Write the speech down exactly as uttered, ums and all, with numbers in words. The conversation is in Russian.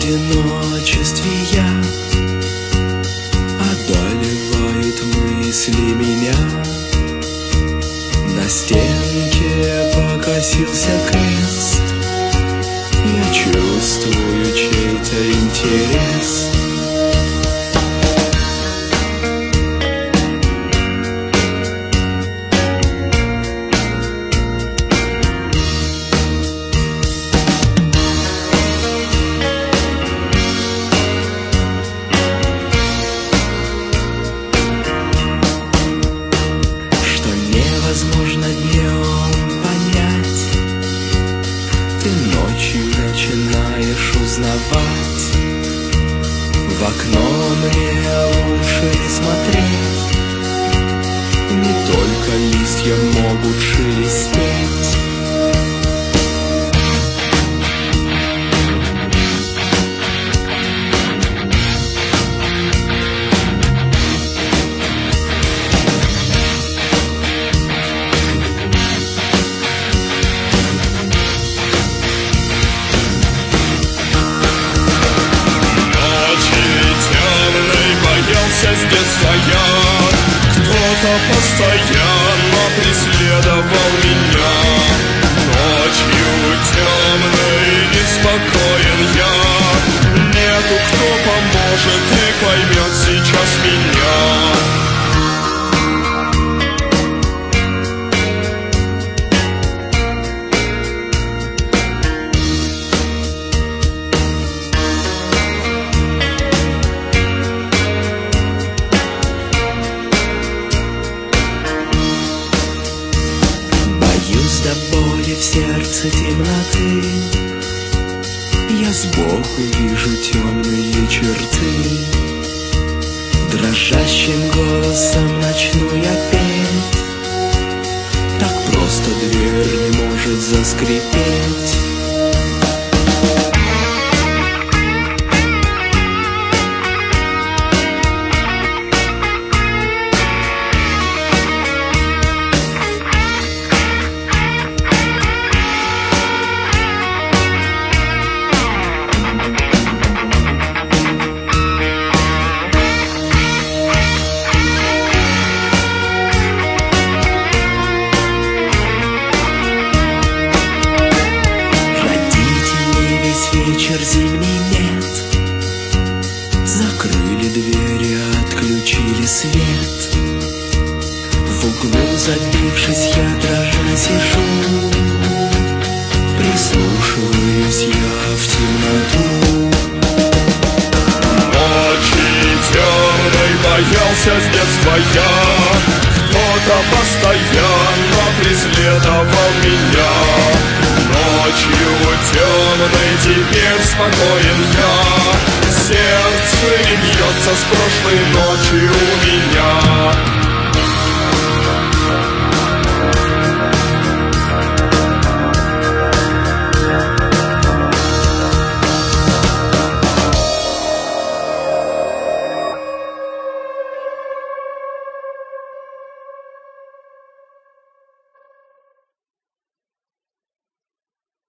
одиночестве я, одолевают мысли меня. На стенке покосился крест, я чувствую чей-то интерес. Невозможно днем понять, ты ночью начинаешь узнавать. В окно мне лучше не смотреть, не только листья могут шелестеть. С детства я, кто-то постоянно преследовал меня. Ночью темной неспокоен я, нету кто поможет и поймет сейчас меня. До боли в сердце темноты я сбоку вижу темные черты. Дрожащим голосом начну я петь, так просто дверь не может заскрипеть. Вечер зимний нет, закрыли двери, отключили свет. В углу забившись, я дрожа сижу, прислушиваюсь я в темноту. Ночи темной боялся с детства я, кто-то постоянно преследовал меня. Ночью темной теперь спокоен я, сердце не бьется с прошлой ночи у меня.